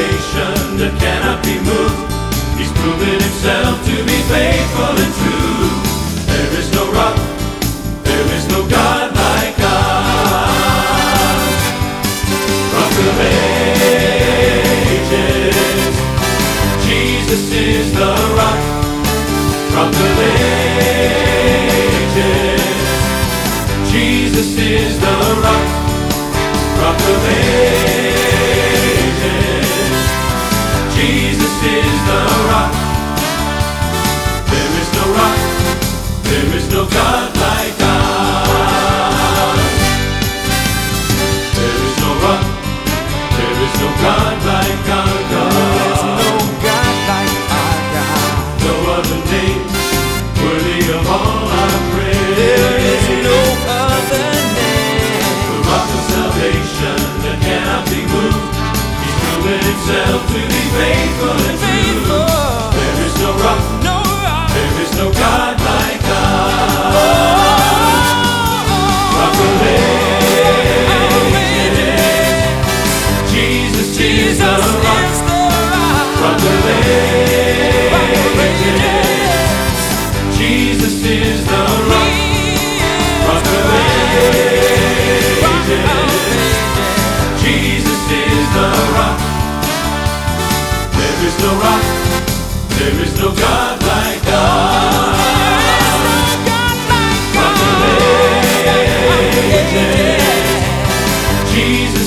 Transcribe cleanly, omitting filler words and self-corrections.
salvation that cannot be moved. He's proven himself to be faithful and true. There is no rock, there is no God like God. Rock of ages, Jesus is the rock. Rock of ages, Jesus is the rock. Rock of ages, Jesus is the rock. There is no rock, there is no God like God. There is no rock, there is no God like our God. No God like our God. No other name worthy of all our praise. There is no other name. The rock of salvation that cannot be moved. He's proven himself to be faithful and true. There is no rock, No rock. there is no God like God. Rock of ages, Jesus is the rock. Rock of ages, Jesus is the rock. Rock of ages, Jesus is the rock. There is no rock, there is no God like God. Rock of ages, Jesus